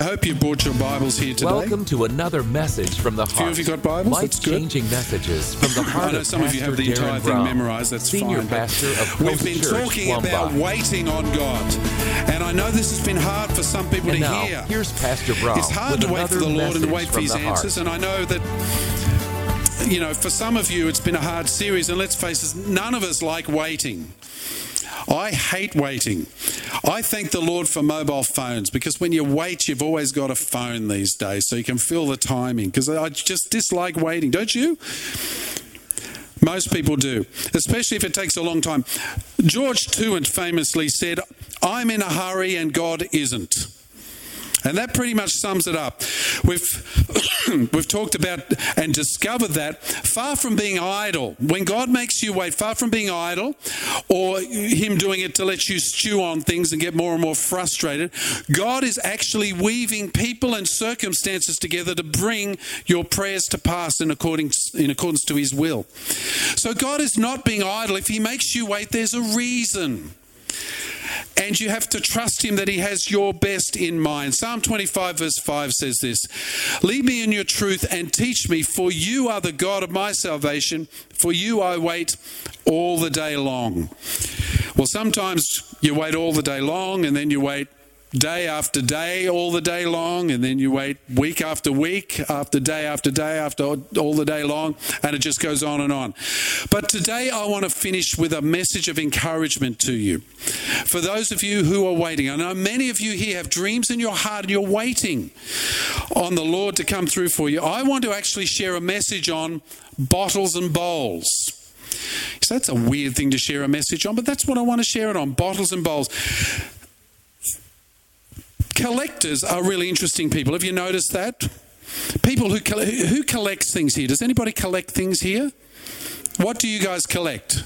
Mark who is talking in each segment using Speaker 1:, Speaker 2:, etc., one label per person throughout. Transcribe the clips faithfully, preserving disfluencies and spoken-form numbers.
Speaker 1: hope you brought your Bibles here today.
Speaker 2: Welcome to another message from the
Speaker 1: A few
Speaker 2: heart.
Speaker 1: of you got Bibles? That's good.
Speaker 2: Life-changing messages from the heart
Speaker 1: I know
Speaker 2: of
Speaker 1: some of you have the
Speaker 2: Pastor
Speaker 1: entire
Speaker 2: Darren
Speaker 1: thing
Speaker 2: Brown,
Speaker 1: memorized. That's
Speaker 2: Senior
Speaker 1: fine. but
Speaker 2: Pastor of
Speaker 1: We've
Speaker 2: Coast
Speaker 1: been
Speaker 2: Church,
Speaker 1: talking about
Speaker 2: Wombats.
Speaker 1: waiting on God. And I know this has been hard for some people
Speaker 2: And
Speaker 1: to
Speaker 2: now,
Speaker 1: hear.
Speaker 2: here's Pastor Brown
Speaker 1: It's hard
Speaker 2: with
Speaker 1: to wait for
Speaker 2: another
Speaker 1: the Lord and to
Speaker 2: message
Speaker 1: wait for
Speaker 2: from
Speaker 1: His
Speaker 2: the heart.
Speaker 1: answers. And I know that, you know, for some of you it's been a hard series. And let's face it, none of us like waiting. I hate waiting. I thank the Lord for mobile phones, because when you wait, you've always got a phone these days, so you can feel the timing, because I just dislike waiting, don't you? Most people do, especially if it takes a long time. George Tewent famously said, "I'm in a hurry and God isn't." And that pretty much sums it up. We've we've talked about and discovered that far from being idle, when God makes you wait, far from being idle or Him doing it to let you stew on things and get more and more frustrated, God is actually weaving people and circumstances together to bring your prayers to pass in accordance, in accordance to His will. So God is not being idle. If He makes you wait, there's a reason. And you have to trust Him that He has your best in mind. Psalm twenty-five verse five says this, "Lead me in your truth and teach me, for you are the God of my salvation. For you I wait all the day long." Well, sometimes you wait all the day long, and then you wait day after day, all the day long, and then you wait week after week, after day after day, after all the day long, and it just goes on and on. But today I want to finish with a message of encouragement to you. For those of you who are waiting, I know many of you here have dreams in your heart and you're waiting on the Lord to come through for you. I want to actually share a message on bottles and bowls. So that's a weird thing to share a message on, but that's what I want to share it on, bottles and bowls. Collectors are really interesting people. Have you noticed that? People who who collects things here. Does anybody collect things here? What do you guys collect?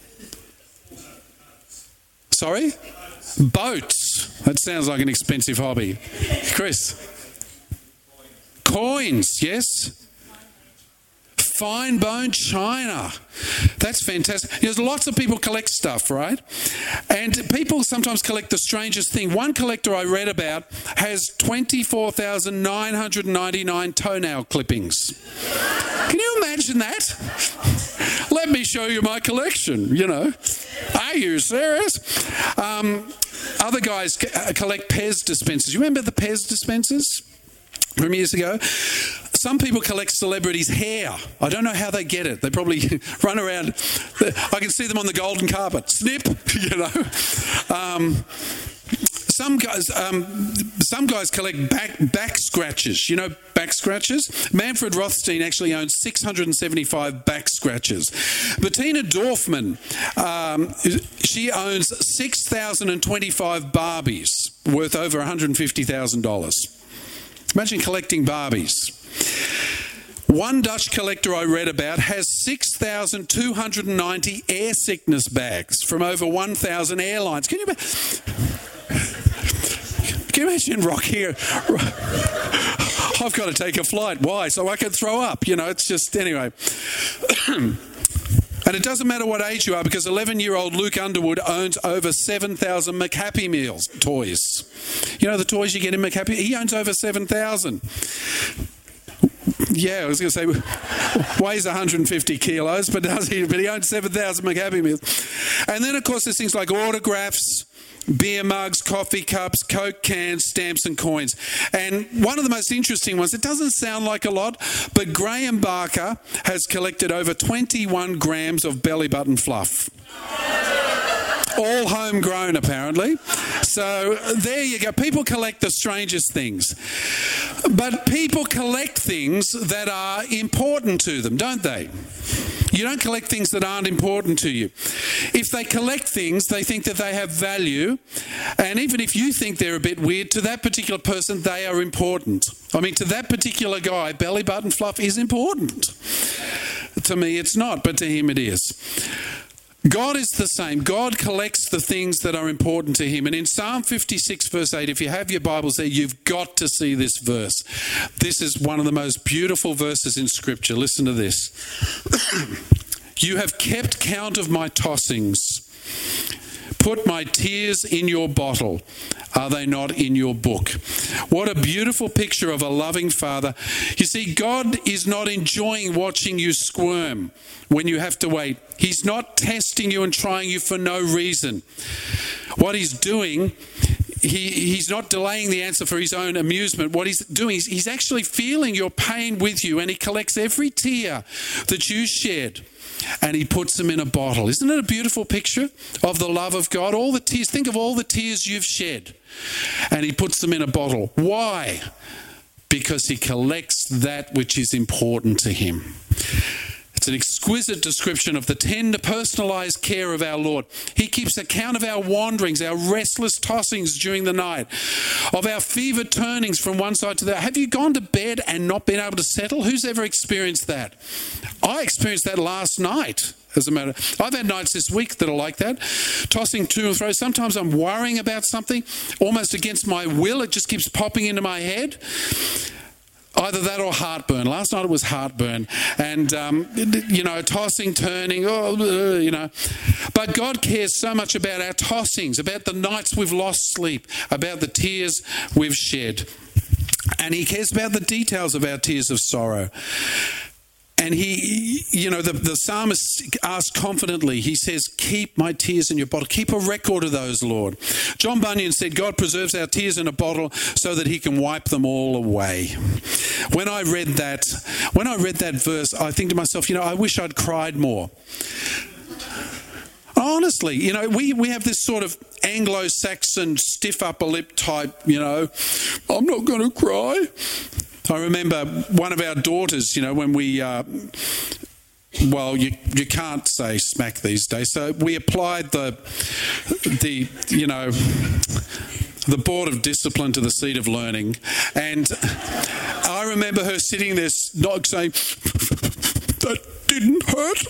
Speaker 1: Sorry? Boats. That sounds like an expensive hobby. Chris? Coins, yes. Fine bone china. That's fantastic. There's lots of people collect stuff, right? And people sometimes collect the strangest thing. One collector I read about has twenty-four thousand nine hundred ninety-nine toenail clippings. Can you imagine that? Let me show you my collection, you know. Are you serious? Um, other guys collect Pez dispensers. You remember the Pez dispensers from years ago? Some people collect celebrities' hair. I don't know how they get it. They probably run around. I can see them on the golden carpet. Snip, you know. Um, some guys, um, some guys collect back back scratches. You know, back scratches. Manfred Rothstein actually owns six hundred seventy-five back scratches. Bettina Dorfman, um, she owns six thousand twenty-five Barbies worth over one hundred fifty thousand dollars. Imagine collecting Barbies. One Dutch collector I read about has six thousand two hundred ninety air sickness bags from over one thousand airlines. Can you, can you imagine Rock here? I've got to take a flight. Why? So I can throw up. You know, it's just, anyway. And it doesn't matter what age you are, because eleven-year-old Luke Underwood owns over seven thousand McHappy Meals toys. You know the toys you get in McHappy? He owns over seven thousand. Yeah, I was going to say, weighs one hundred fifty kilos, but does he? But he owns seven thousand McHappy Meals. And then, of course, there's things like autographs, beer mugs, coffee cups, Coke cans, stamps and coins. And one of the most interesting ones, it doesn't sound like a lot, but Graham Barker has collected over twenty-one grams of belly button fluff. All homegrown, apparently. So there you go. People collect the strangest things. But people collect things that are important to them, don't they? You don't collect things that aren't important to you. If they collect things, they think that they have value. And even if you think they're a bit weird, to that particular person, they are important. I mean, to that particular guy, belly button fluff is important. To me, it's not, but to him it is. God is the same. God collects the things that are important to him. And in Psalm fifty-six verse eight, if you have your Bibles there, you've got to see this verse. This is one of the most beautiful verses in Scripture. Listen to this. You have kept count of my tossings. Put my tears in your bottle. Are they not in your book? What a beautiful picture of a loving Father. You see, God is not enjoying watching you squirm when you have to wait. He's not testing you and trying you for no reason. What he's doing, he, he's not delaying the answer for his own amusement. What he's doing is he's actually feeling your pain with you, and he collects every tear that you shed and he puts them in a bottle. Isn't it a beautiful picture of the love of God? All the tears, think of all the tears you've shed, and he puts them in a bottle. Why? Because he collects that which is important to him. It's an exquisite description of the tender, personalised care of our Lord. He keeps account of our wanderings, our restless tossings during the night, of our fevered turnings from one side to the other. Have you gone to bed and not been able to settle? Who's ever experienced that? I experienced that last night. As a matter, I've had nights this week that are like that, tossing to and fro. Sometimes I'm worrying about something, almost against my will. It just keeps popping into my head. Either that or heartburn. Last night it was heartburn. And, um, you know, tossing, turning, oh, you know. But God cares so much about our tossings, about the nights we've lost sleep, about the tears we've shed. And he cares about the details of our tears of sorrow. And he, you know, the, the psalmist asks confidently, he says, keep my tears in your bottle. Keep a record of those, Lord. John Bunyan said, God preserves our tears in a bottle so that he can wipe them all away. When I read that, when I read that verse, I think to myself, you know, I wish I'd cried more. Honestly, you know, we, we have this sort of Anglo-Saxon stiff upper lip type, you know, I'm not going to cry. I remember one of our daughters, you know, when we, uh, well, you you can't say smack these days. So we applied the, the you know, the board of discipline to the seat of learning. And I remember her sitting there not saying, that didn't hurt.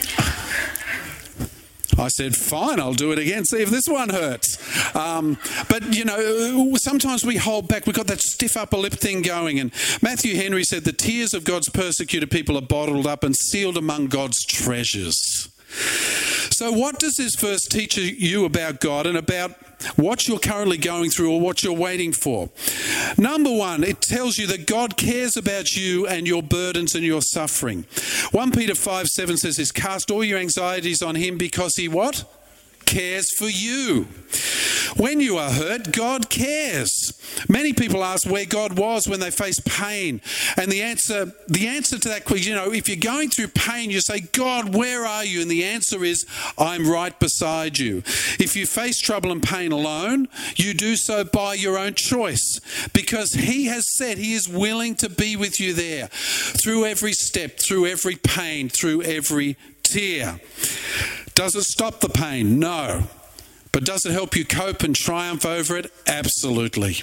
Speaker 1: I said, fine, I'll do it again, see if this one hurts. Um, but, you know, sometimes we hold back. We've got that stiff upper lip thing going. And Matthew Henry said, the tears of God's persecuted people are bottled up and sealed among God's treasures. So what does this verse teach you about God and about what you're currently going through or what you're waiting for? Number one, it tells you that God cares about you and your burdens and your suffering. First Peter five seven says this, cast all your anxieties on him because he what? Cares for you. When you are hurt, God cares. Many people ask where God was when they face pain. And the answer, the answer to that question, you know, if you're going through pain, you say, God, where are you? And the answer is, I'm right beside you. If you face trouble and pain alone, you do so by your own choice, because he has said he is willing to be with you there through every step, through every pain, through every tear. Does it stop the pain? No. But does it help you cope and triumph over it? Absolutely.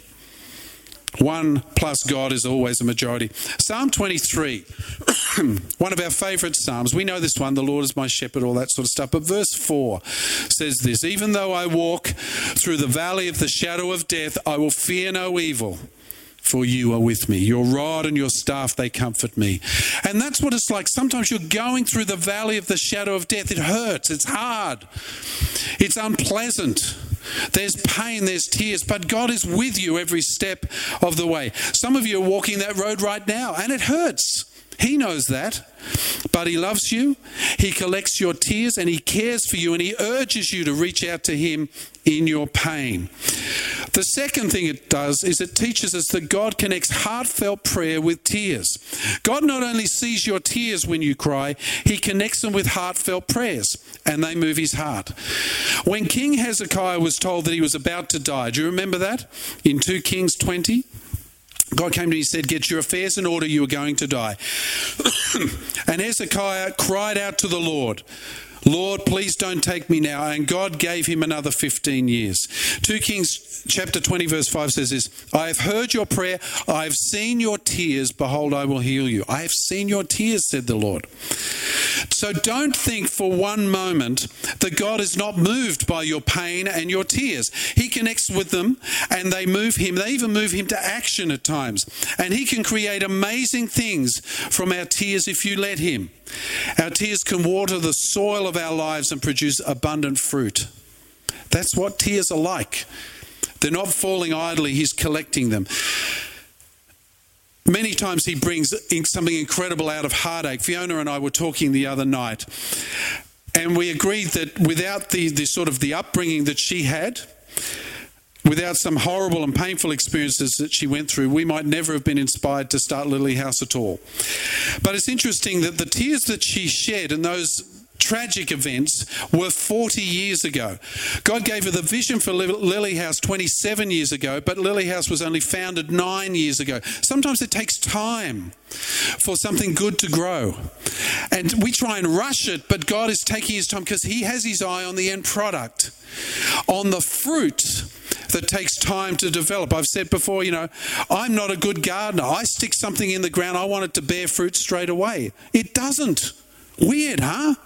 Speaker 1: One plus God is always a majority. Psalm twenty-three, one of our favourite psalms. We know this one, the Lord is my shepherd, all that sort of stuff. But verse four says this, even though I walk through the valley of the shadow of death, I will fear no evil. For you are with me. Your rod and your staff, they comfort me. And that's what it's like. Sometimes you're going through the valley of the shadow of death. It hurts. It's hard. It's unpleasant. There's pain, there's tears, but God is with you every step of the way. Some of you are walking that road right now, and it hurts. He knows that, but he loves you. He collects your tears and he cares for you, and he urges you to reach out to him in your pain. The second thing it does is it teaches us that God connects heartfelt prayer with tears. God not only sees your tears when you cry, he connects them with heartfelt prayers, and they move his heart. When King Hezekiah was told that he was about to die, do you remember that? In Second Kings twenty? God came to him and he said, get your affairs in order, you are going to die. And Hezekiah cried out to the Lord, Lord, please don't take me now. And God gave him another fifteen years. Second Kings chapter twenty verse five says this, I have heard your prayer, I have seen your tears, behold, I will heal you. I have seen your tears, said the Lord. So don't think for one moment that God is not moved by your pain and your tears. He connects with them and they move him. They even move him to action at times. And he can create amazing things from our tears if you let him. Our tears can water the soil of our lives and produce abundant fruit. That's what tears are like. They're not falling idly. He's collecting them. Many times he brings something incredible out of heartache. Fiona and I were talking the other night, and we agreed that without the, the sort of the upbringing that she had, without some horrible and painful experiences that she went through, we might never have been inspired to start Lily House at all. But it's interesting that the tears that she shed in those tragic events were forty years ago. God gave her the vision for Lily House twenty-seven years ago, but Lily House was only founded nine years ago. Sometimes it takes time for something good to grow. And we try and rush it, but God is taking his time because he has his eye on the end product, on the fruit that takes time to develop. I've said before, you know, I'm not a good gardener. I stick something in the ground, I want it to bear fruit straight away. It doesn't. Weird, huh?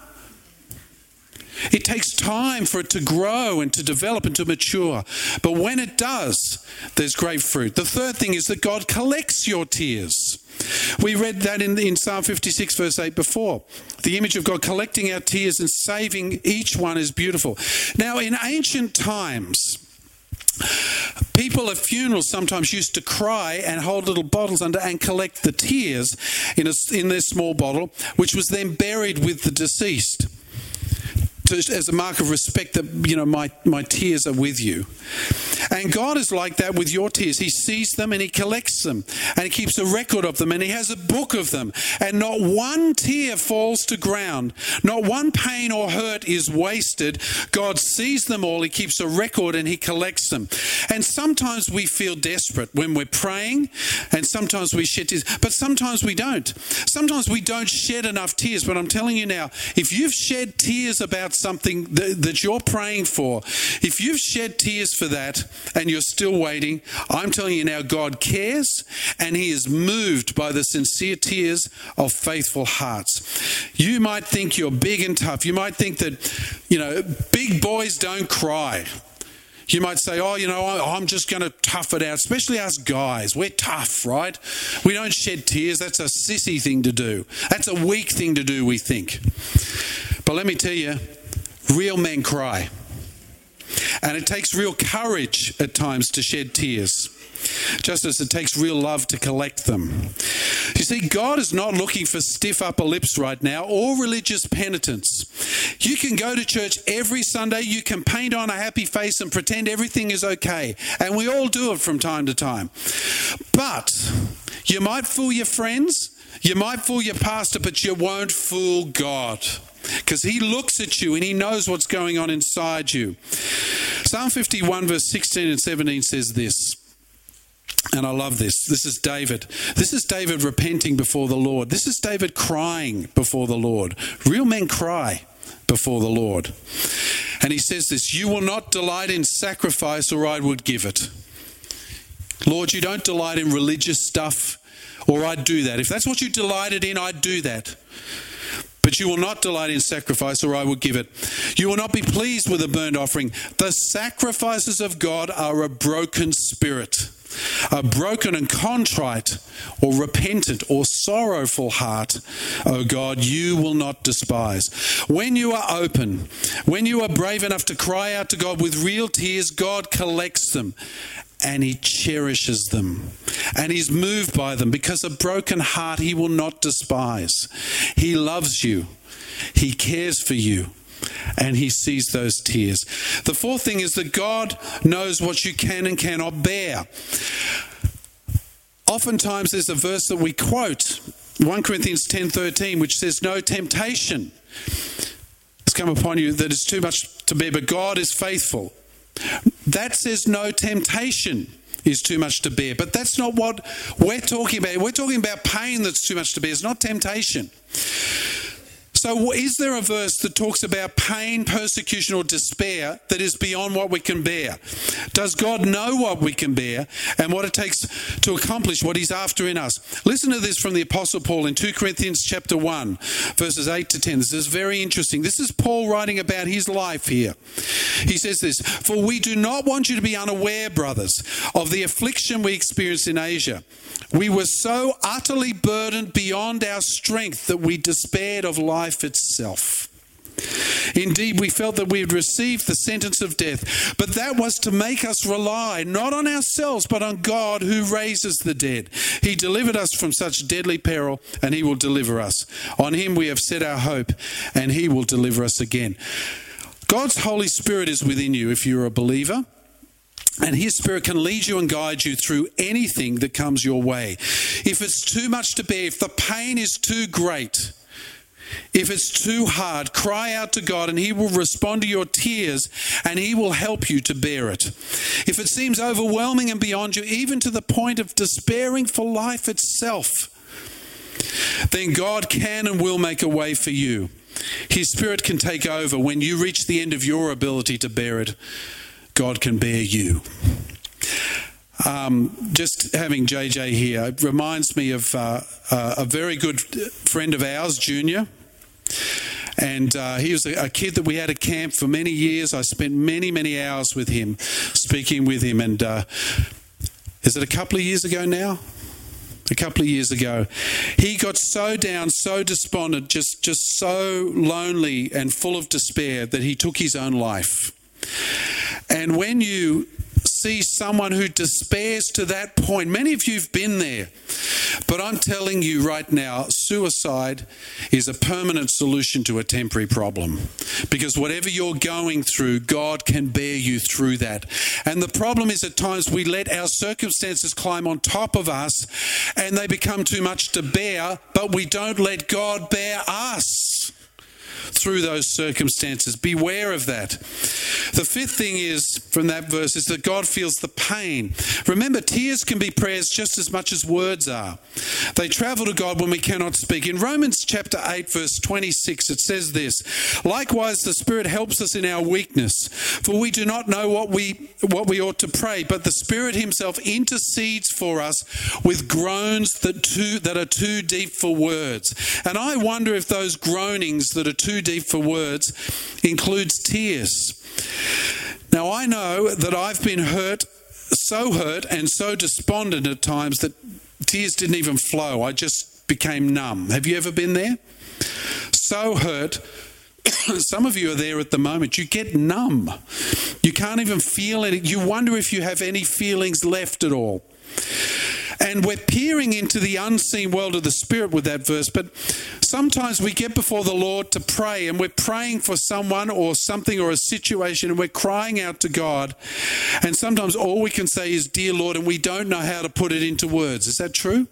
Speaker 1: It takes time for it to grow and to develop and to mature. But when it does, there's great fruit. The third thing is that God collects your tears. We read that in, in Psalm fifty-six, verse eight before. The image of God collecting our tears and saving each one is beautiful. Now, in ancient times, people at funerals sometimes used to cry and hold little bottles under and collect the tears in, a, in their small bottle, which was then buried with the deceased. To, as a mark of respect that, you know, my, my tears are with you. And God is like that with your tears. He sees them and he collects them and he keeps a record of them and he has a book of them. And not one tear falls to ground. Not one pain or hurt is wasted. God sees them all. He keeps a record and he collects them. And sometimes we feel desperate when we're praying, and sometimes we shed tears, but sometimes we don't. Sometimes we don't shed enough tears. But I'm telling you now, if you've shed tears about something that, that you're praying for, if you've shed tears for that and you're still waiting, I'm telling you now, God cares and he is moved by the sincere tears of faithful hearts. You might think you're big and tough. You might think that, you know, big boys don't cry. You might say, oh, you know, I'm just going to tough it out, especially us guys. We're tough, right? We don't shed tears. That's a sissy thing to do. That's a weak thing to do, we think. But let me tell you, real men cry. And it takes real courage at times to shed tears, just as it takes real love to collect them. You see, God is not looking for stiff upper lips right now or religious penitence. You can go to church every Sunday, you can paint on a happy face and pretend everything is okay. And we all do it from time to time. But you might fool your friends, you might fool your pastor, but you won't fool God. Because he looks at you and he knows what's going on inside you. Psalm fifty-one verse sixteen and seventeen says this, and I love this. This is David. This is David repenting before the Lord. This is David crying before the Lord. Real men cry before the Lord. And he says this, you will not delight in sacrifice or I would give it. Lord, you don't delight in religious stuff, or I'd do that. If that's what you delighted in, I'd do that. But you will not delight in sacrifice, or I will give it. You will not be pleased with a burnt offering. The sacrifices of God are a broken spirit, a broken and contrite or repentant or sorrowful heart, O God, you will not despise. When you are open, when you are brave enough to cry out to God with real tears, God collects them. And he cherishes them. And he's moved by them because a broken heart he will not despise. He loves you. He cares for you. And he sees those tears. The fourth thing is that God knows what you can and cannot bear. Oftentimes there's a verse that we quote, First Corinthians ten thirteen, which says, no temptation has come upon you that is too much to bear, but God is faithful. That says no temptation is too much to bear. But that's not what we're talking about. We're talking about pain that's too much to bear. It's not temptation. So is there a verse that talks about pain, persecution, or despair that is beyond what we can bear? Does God know what we can bear and what it takes to accomplish what he's after in us? Listen to this from the Apostle Paul in Second Corinthians chapter one, verses eight to ten. This is very interesting. This is Paul writing about his life here. He says this, for we do not want you to be unaware, brothers, of the affliction we experienced in Asia. We were so utterly burdened beyond our strength that we despaired of life itself. Indeed, we felt that we had received the sentence of death, but that was to make us rely not on ourselves, but on God who raises the dead. He delivered us from such deadly peril, and he will deliver us. On him we have set our hope, and he will deliver us again. God's Holy Spirit is within you if you're a believer. And his Spirit can lead you and guide you through anything that comes your way. If it's too much to bear, if the pain is too great, if it's too hard, cry out to God and he will respond to your tears and he will help you to bear it. If it seems overwhelming and beyond you, even to the point of despairing for life itself, then God can and will make a way for you. His Spirit can take over when you reach the end of your ability to bear it. God can bear you. Um, just having J J here, it reminds me of uh, uh, a very good friend of ours, Junior. And uh, he was a, a kid that we had at camp for many years. I spent many, many hours with him, speaking with him. And uh, is it a couple of years ago now? A couple of years ago, he got so down, so despondent, just, just so lonely and full of despair that he took his own life. And when you see someone who despairs to that point, many of you have been there, but I'm telling you right now, suicide is a permanent solution to a temporary problem. Because whatever you're going through, God can bear you through that. And the problem is at times we let our circumstances climb on top of us and they become too much to bear, but we don't let God bear us through those circumstances. Beware of that. The fifth thing is, from that verse, is that God feels the pain. Remember, tears can be prayers just as much as words are. They travel to God when we cannot speak. In Romans chapter eight, verse twenty-six, it says this: likewise, the Spirit helps us in our weakness, for we do not know what we what we ought to pray, but the Spirit himself intercedes for us with groans that too that are too deep for words. And I wonder if those groanings that are too deep for words includes tears. Now, I know that I've been hurt, so hurt and so despondent at times that tears didn't even flow. I just became numb. Have you ever been there? So hurt. Some of you are there at the moment. You get numb. You can't even feel it. You wonder if you have any feelings left at all. And we're peering into the unseen world of the Spirit with that verse. But sometimes we get before the Lord to pray and we're praying for someone or something or a situation and we're crying out to God. And sometimes all we can say is, "Dear Lord," and we don't know how to put it into words. Is that true?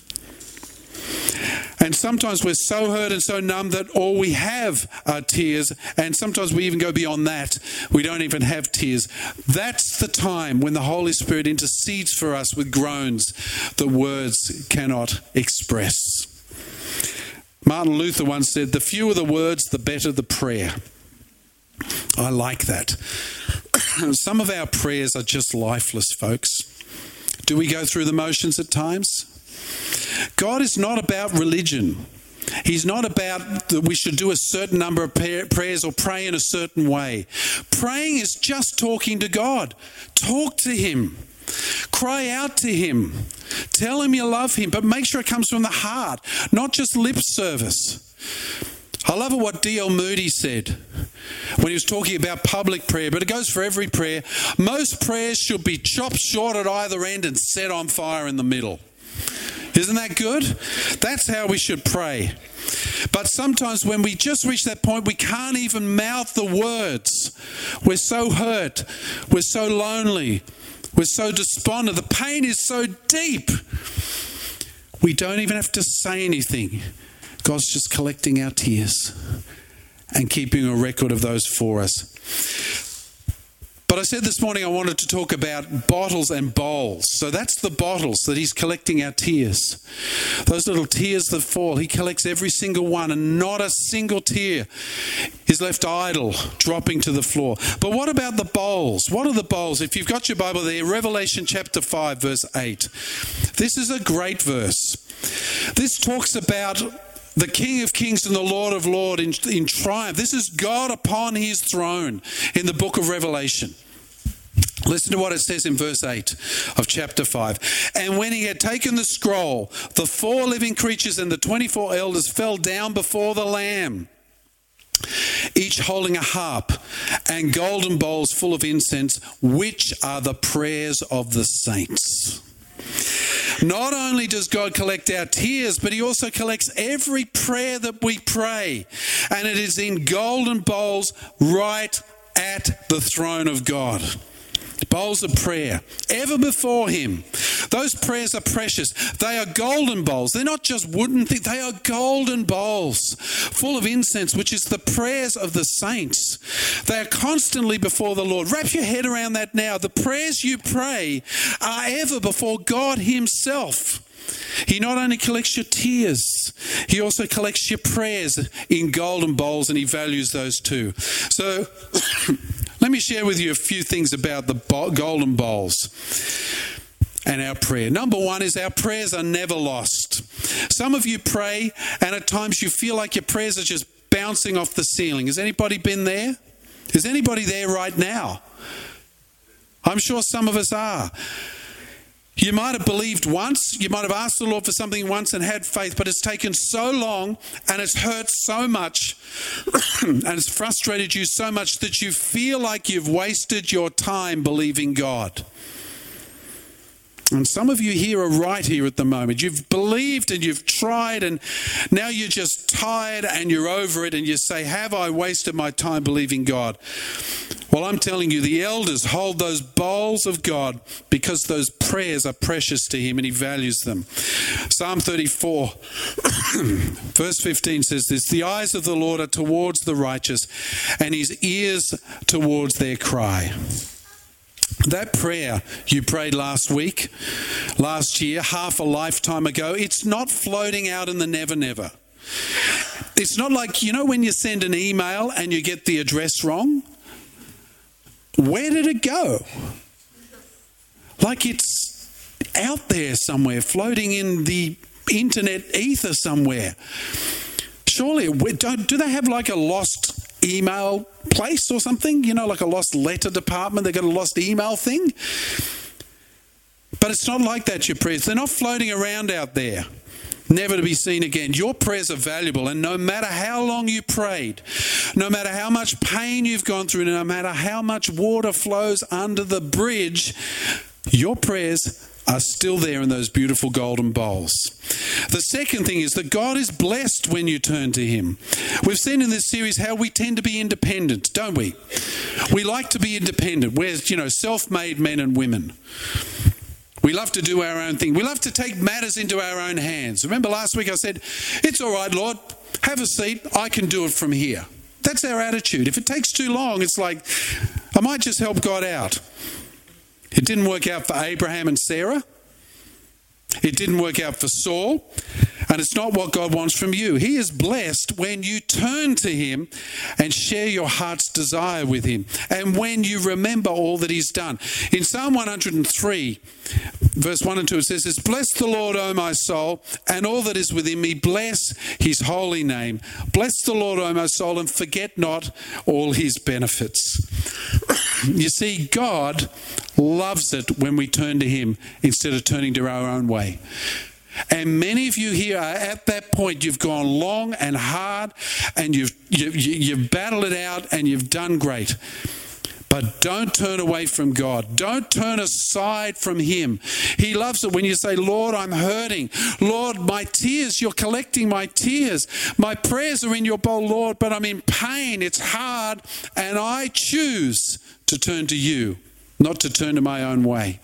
Speaker 1: And sometimes we're so hurt and so numb that all we have are tears. And sometimes we even go beyond that. We don't even have tears. That's the time when the Holy Spirit intercedes for us with groans that words cannot express. Martin Luther once said, "The fewer the words, the better the prayer." I like that. Some of our prayers are just lifeless, folks. Do we go through the motions at times? God is not about religion. He's not about that we should do a certain number of prayers or pray in a certain way. Praying is just talking to God. Talk to him. Cry out to him. Tell him you love him, but make sure it comes from the heart, not just lip service. I love what D L Moody said when he was talking about public prayer, but it goes for every prayer. Most prayers should be chopped short at either end and set on fire in the middle. Isn't that good? That's how we should pray. But sometimes when we just reach that point, we can't even mouth the words. We're so hurt. We're so lonely. We're so despondent. The pain is so deep. We don't even have to say anything. God's just collecting our tears and keeping a record of those for us. But I said this morning I wanted to talk about bottles and bowls. So that's the bottles that he's collecting our tears. Those little tears that fall, he collects every single one, and not a single tear is left idle, dropping to the floor. But what about the bowls? What are the bowls? If you've got your Bible there, Revelation chapter five, verse eight. This is a great verse. This talks about the King of Kings and the Lord of Lords in, in triumph. This is God upon his throne in the book of Revelation. Listen to what it says in verse eight of chapter five. And when he had taken the scroll, the four living creatures and the twenty-four elders fell down before the Lamb. each holding a harp and golden bowls full of incense, which are the prayers of the saints. Not only does God collect our tears, but he also collects every prayer that we pray. And it is in golden bowls right at the throne of God. Bowls of prayer, ever before him. Those prayers are precious. They are golden bowls. They're not just wooden things. They are golden bowls full of incense, which is the prayers of the saints. They are constantly before the Lord. Wrap your head around that now. The prayers you pray are ever before God himself. He not only collects your tears, he also collects your prayers in golden bowls, and he values those too. So let me share with you a few things about the golden bowls and our prayer. Number one is our prayers are never lost. Some of you pray, and at times you feel like your prayers are just bouncing off the ceiling. Has anybody been there? Is anybody there right now? I'm sure some of us are. You might have believed once, you might have asked the Lord for something once and had faith, but it's taken so long and it's hurt so much and it's frustrated you so much that you feel like you've wasted your time believing God. And some of you here are right here at the moment. You've believed and you've tried, and now you're just tired and you're over it, and you say, have I wasted my time believing God? Well, I'm telling you, the elders hold those bowls of God because those prayers are precious to him and he values them. Psalm thirty-four, verse fifteen says this, the eyes of the Lord are towards the righteous and his ears towards their cry. That prayer you prayed last week, last year, half a lifetime ago, it's not floating out in the never, never. It's not like, you know, when you send an email and you get the address wrong? Where did it go? Like it's out there somewhere, floating in the internet ether somewhere. Surely, don't, do they have like a lost email place or something? You know, like a lost letter department. They've got a lost email thing. But it's not like that, your prayers. They're not floating around out there, never to be seen again. Your prayers are valuable, and no matter how long you prayed, no matter how much pain you've gone through, no matter how much water flows under the bridge, your prayers are still there in those beautiful golden bowls. The second thing is that God is blessed when you turn to him. We've seen in this series how we tend to be independent, don't we? We like to be independent. We're, you know, self-made men and women. We love to do our own thing. We love to take matters into our own hands. Remember last week I said, it's all right, Lord, have a seat. I can do it from here. That's our attitude. If it takes too long, it's like, I might just help God out. It didn't work out for Abraham and Sarah. It didn't work out for Saul. And it's not what God wants from you. He is blessed when you turn to him and share your heart's desire with him. And when you remember all that he's done. In Psalm one hundred three, verse one and two, it says this, bless the Lord, O my soul, and all that is within me. Bless his holy name. Bless the Lord, O my soul, and forget not all his benefits. You see, God loves it when we turn to him instead of turning to our own way. And many of you here are at that point. You've gone long and hard, and you've, you, you've battled it out, and you've done great. But don't turn away from God. Don't turn aside from him. He loves it when you say, Lord, I'm hurting. Lord, my tears, you're collecting my tears. My prayers are in your bowl, Lord, but I'm in pain. It's hard, and I choose to turn to you, not to turn to my own way.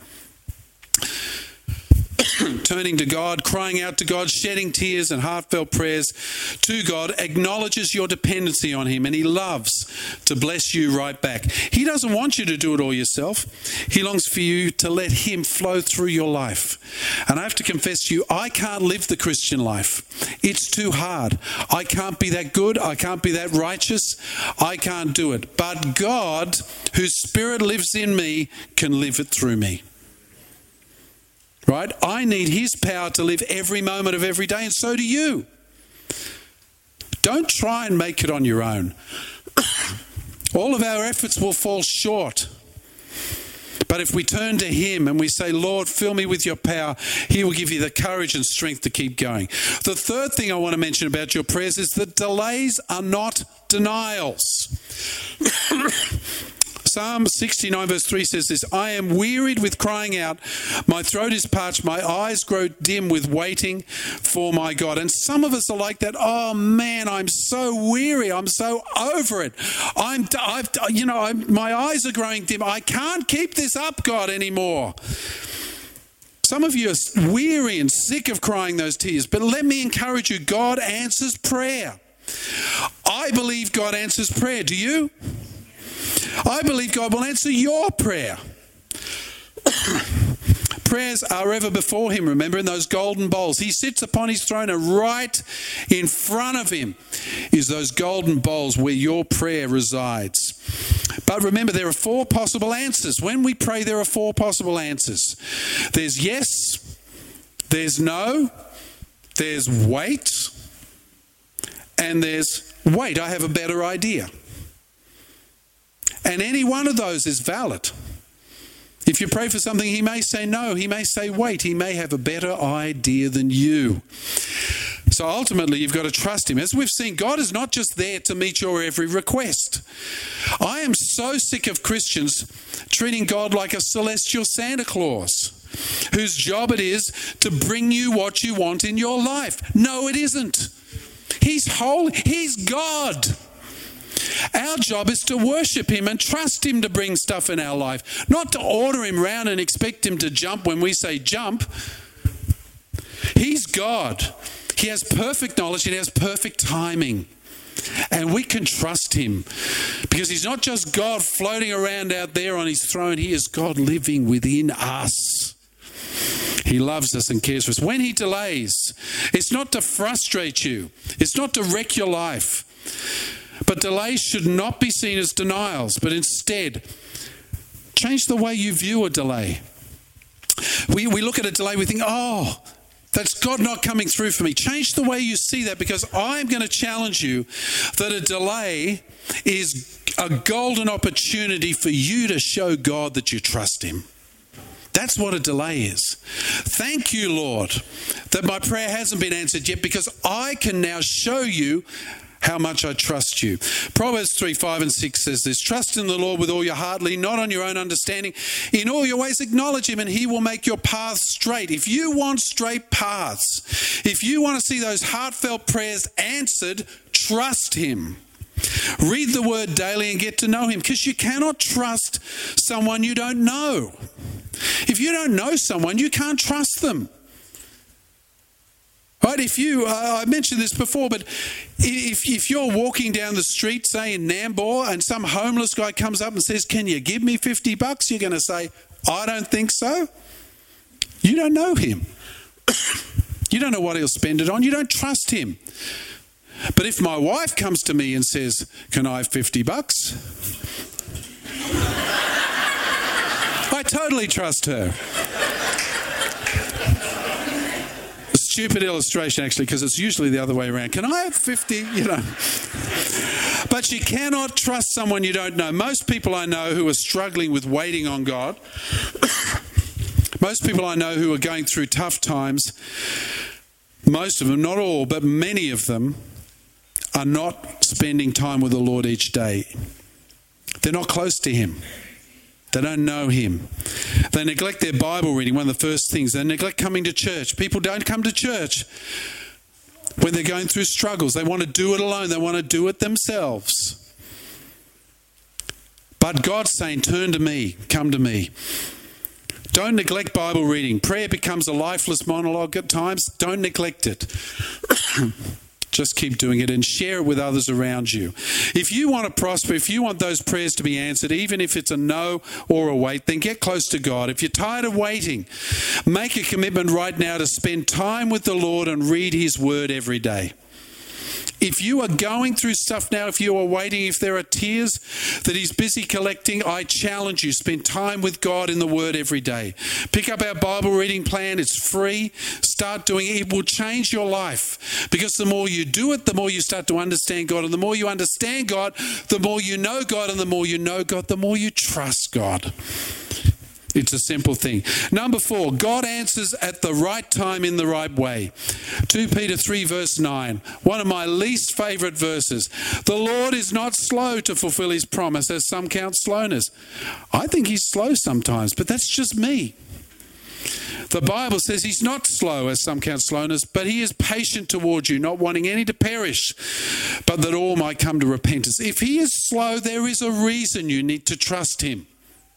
Speaker 1: Turning to God, crying out to God, shedding tears and heartfelt prayers to God acknowledges your dependency on him, and he loves to bless you right back. He doesn't want you to do it all yourself. He longs for you to let him flow through your life. And I have to confess to you, I can't live the Christian life. It's too hard. I can't be that good. I can't be that righteous. I can't do it. But God, whose Spirit lives in me, can live it through me. Right? I need his power to live every moment of every day, and so do you. Don't try and make it on your own. All of our efforts will fall short. But But if we turn to him and we say, Lord, fill me with your power, he will give you the courage and strength to keep going. The third thing I want to mention about your prayers is that delays are not denials. Psalm sixty-nine verse three says this, I am wearied with crying out, my throat is parched, my eyes grow dim with waiting for my God. And some of us are like that. Oh man, I'm so weary. I'm so over it. I'm, I've, you know, I'm, my eyes are growing dim. I can't keep this up, God, anymore. Some of you are weary and sick of crying those tears, but let me encourage you, God answers prayer. I believe God answers prayer. Do you? I believe God will answer your prayer. Prayers are ever before him, remember, in those golden bowls. He sits upon his throne and right in front of him is those golden bowls where your prayer resides. But remember, there are four possible answers. When we pray, there are four possible answers. There's yes, there's no, there's wait, and there's wait, I have a better idea. And any one of those is valid. If you pray for something, he may say no, he may say wait, he may have a better idea than you. So ultimately, you've got to trust him. As we've seen, God is not just there to meet your every request. I am so sick of Christians treating God like a celestial Santa Claus, whose job it is to bring you what you want in your life. No, it isn't. He's holy. He's God. Our job is to worship him and trust him to bring stuff in our life, not to order him round and expect him to jump when we say jump. He's God. He has perfect knowledge. He has perfect timing. And we can trust him because he's not just God floating around out there on his throne. He is God living within us. He loves us and cares for us. When he delays, it's not to frustrate you. It's not to wreck your life. But delays should not be seen as denials, but instead, change the way you view a delay. We, we look at a delay, we think, oh, that's God not coming through for me. Change the way you see that, because I'm going to challenge you that a delay is a golden opportunity for you to show God that you trust him. That's what a delay is. Thank you, Lord, that my prayer hasn't been answered yet, because I can now show you how much I trust you. Proverbs three, five and six says this, trust in the Lord with all your heart, lean not on your own understanding. In all your ways acknowledge him and he will make your paths straight. If you want straight paths, if you want to see those heartfelt prayers answered, trust him. Read the word daily and get to know him, because you cannot trust someone you don't know. If you don't know someone, you can't trust them. Right, if you, uh, I mentioned this before, but if, if you're walking down the street, say in Nambour, and some homeless guy comes up and says, can you give me fifty bucks? You're going to say, I don't think so. You don't know him. You don't know what he'll spend it on. You don't trust him. But if my wife comes to me and says, can I have fifty bucks? I totally trust her. Stupid illustration, actually, because it's usually the other way around. Can I have fifty? You know. But you cannot trust someone you don't know. Most people I know who are struggling with waiting on God, most people I know who are going through tough times, most of them, not all, but many of them, are not spending time with the Lord each day. They're not close to him. They don't know him. They neglect their Bible reading, one of the first things. They neglect coming to church. People don't come to church when they're going through struggles. They want to do it alone. They want to do it themselves. But God's saying, turn to me, come to me. Don't neglect Bible reading. Prayer becomes a lifeless monologue at times. Don't neglect it. Just keep doing it and share it with others around you. If you want to prosper, if you want those prayers to be answered, even if it's a no or a wait, then get close to God. If you're tired of waiting, make a commitment right now to spend time with the Lord and read his word every day. If you are going through stuff now, if you are waiting, if there are tears that he's busy collecting, I challenge you, spend time with God in the Word every day. Pick up our Bible reading plan. It's free. Start doing it. It will change your life, because the more you do it, the more you start to understand God. And the more you understand God, the more you know God. And the more you know God, the more you trust God. It's a simple thing. Number four, God answers at the right time in the right way. Second Peter three verse nine, one of my least favourite verses. The Lord is not slow to fulfil his promise, as some count slowness. I think he's slow sometimes, but that's just me. The Bible says he's not slow, as some count slowness, but he is patient towards you, not wanting any to perish, but that all might come to repentance. If he is slow, there is a reason you need to trust him.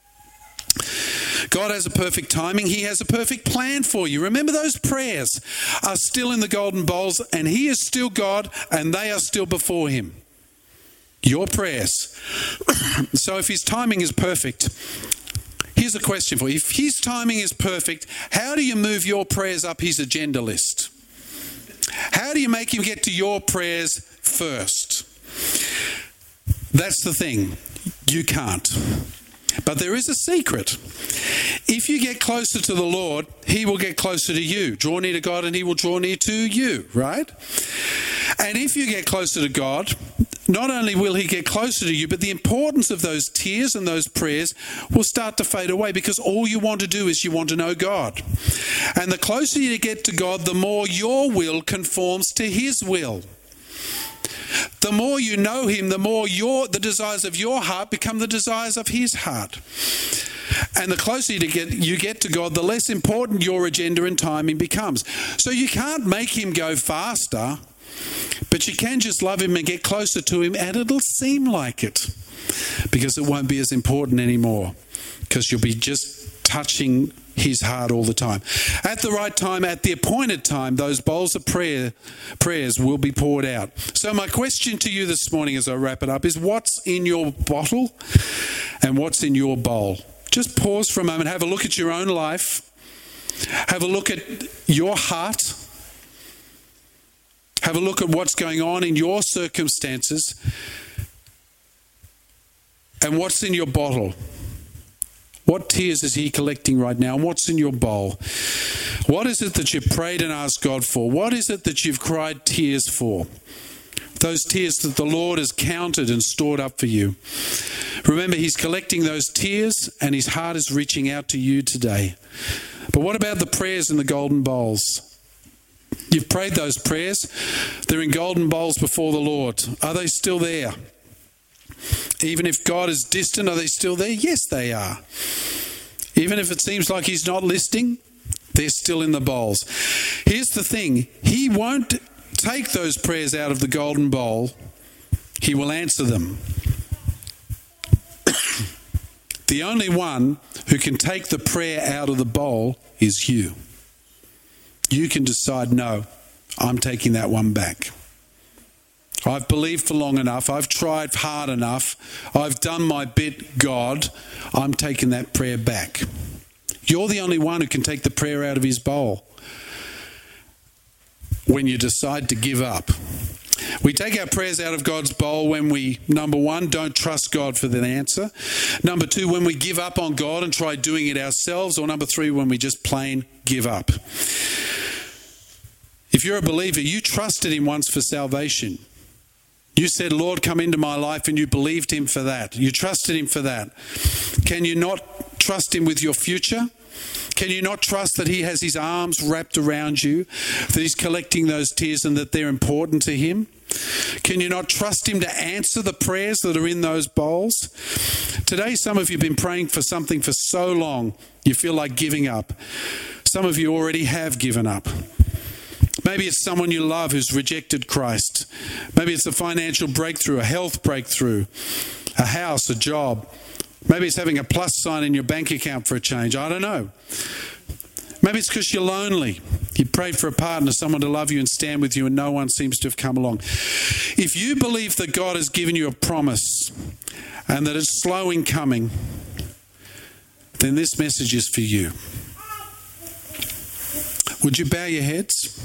Speaker 1: God has a perfect timing. He has a perfect plan for you. Remember, those prayers are still in the golden bowls, and he is still God, and they are still before him. Your prayers. So if his timing is perfect, here's a question for you. If his timing is perfect, how do you move your prayers up his agenda list? How do you make him get to your prayers first? That's the thing. You can't. But there is a secret. If you get closer to the Lord, he will get closer to you. Draw near to God and he will draw near to you, right? And if you get closer to God, not only will he get closer to you, but the importance of those tears and those prayers will start to fade away, because all you want to do is you want to know God. And the closer you get to God, the more your will conforms to his will. The more you know him, the more your the desires of your heart become the desires of his heart. And the closer you get, you get to God, the less important your agenda and timing becomes. So you can't make him go faster, but you can just love him and get closer to him, and it'll seem like it, because it won't be as important anymore, because you'll be just touching his heart all the time. At the right time, at the appointed time, those bowls of prayer prayers will be poured out. So my question to you this morning as I wrap it up is, what's in your bottle and what's in your bowl? Just pause for a moment, have a look at your own life, have a look at your heart, have a look at what's going on in your circumstances, and what's in your bottle. What tears is he collecting right now? And what's in your bowl? What is it that you've prayed and asked God for? What is it that you've cried tears for? Those tears that the Lord has counted and stored up for you. Remember, he's collecting those tears and his heart is reaching out to you today. But what about the prayers in the golden bowls? You've prayed those prayers. They're in golden bowls before the Lord. Are they still there? Even if God is distant, are they still there? Yes, they are. Even if it seems like he's not listening, they're still in the bowls. Here's the thing. He won't take those prayers out of the golden bowl. He will answer them. The only one who can take the prayer out of the bowl is you. You can decide, no, I'm taking that one back. I've believed for long enough. I've tried hard enough. I've done my bit, God. I'm taking that prayer back. You're the only one who can take the prayer out of his bowl when you decide to give up. We take our prayers out of God's bowl when we, number one, don't trust God for the answer. Number two, when we give up on God and try doing it ourselves. Or number three, when we just plain give up. If you're a believer, you trusted him once for salvation. You said, Lord, come into my life, and you believed him for that. You trusted him for that. Can you not trust him with your future? Can you not trust that he has his arms wrapped around you, that he's collecting those tears and that they're important to him? Can you not trust him to answer the prayers that are in those bowls? Today, some of you have been praying for something for so long, you feel like giving up. Some of you already have given up. Maybe it's someone you love who's rejected Christ. Maybe it's a financial breakthrough, a health breakthrough, a house, a job. Maybe it's having a plus sign in your bank account for a change. I don't know. Maybe it's because you're lonely. You prayed for a partner, someone to love you and stand with you, and no one seems to have come along. If you believe that God has given you a promise and that it's slow in coming, then this message is for you. Would you bow your heads?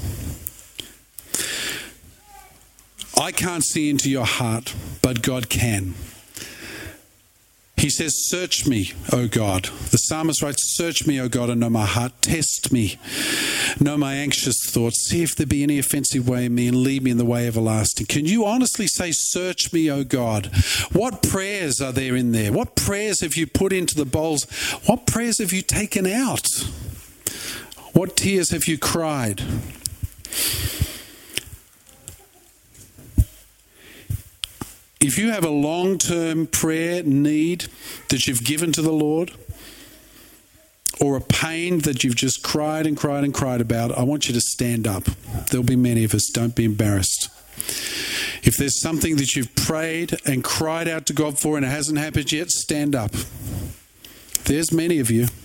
Speaker 1: I can't see into your heart, but God can. He says, search me, O God. The psalmist writes, search me, O God, and know my heart. Test me. Know my anxious thoughts. See if there be any offensive way in me and lead me in the way everlasting. Can you honestly say, search me, O God? What prayers are there in there? What prayers have you put into the bowls? What prayers have you taken out? What tears have you cried? If you have a long-term prayer need that you've given to the Lord, or a pain that you've just cried and cried and cried about, I want you to stand up. There'll be many of us. Don't be embarrassed. If there's something that you've prayed and cried out to God for and it hasn't happened yet, stand up. There's many of you.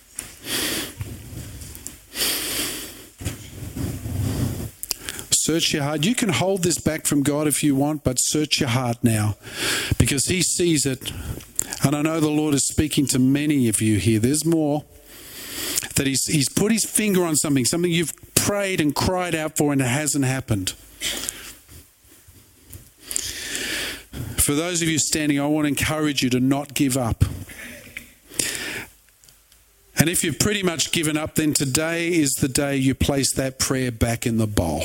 Speaker 1: Search your heart. You can hold this back from God if you want, but search your heart now, because He sees it. And I know the Lord is speaking to many of you here. There's more. That he's, he's put His finger on something, something you've prayed and cried out for and it hasn't happened. For those of you standing, I want to encourage you to not give up. And if you've pretty much given up, then today is the day you place that prayer back in the bowl.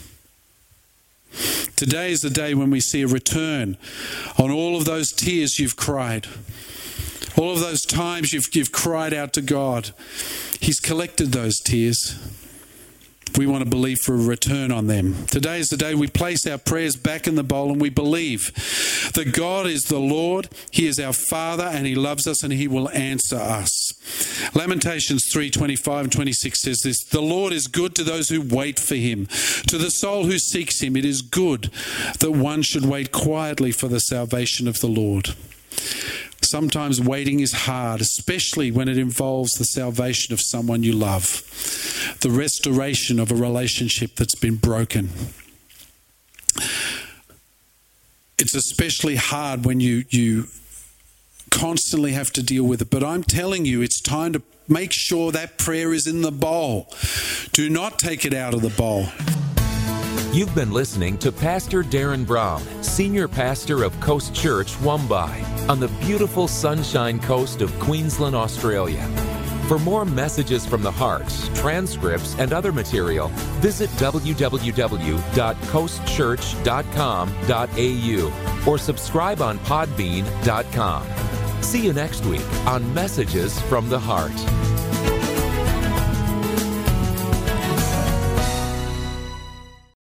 Speaker 1: Today is the day when we see a return on all of those tears you've cried. All of those times you've, you've cried out to God. He's collected those tears. We want to believe for a return on them. Today is the day we place our prayers back in the bowl and we believe that God is the Lord, He is our Father, and He loves us and He will answer us. Lamentations three twenty-five and twenty-six says this, the Lord is good to those who wait for Him. To the soul who seeks Him, it is good that one should wait quietly for the salvation of the Lord. Sometimes waiting is hard, especially when it involves the salvation of someone you love, the restoration of a relationship that's been broken. It's especially hard when you, you constantly have to deal with it. But I'm telling you, it's time to make sure that prayer is in the bowl. Do not take it out of the bowl.
Speaker 2: You've been listening to Pastor Darren Brown, Senior Pastor of Coast Church, Wumbai, on the beautiful Sunshine Coast of Queensland, Australia. For more messages from the heart, transcripts, and other material, visit w w w dot coast church dot com dot a u or subscribe on podbean dot com. See you next week on Messages from the Heart.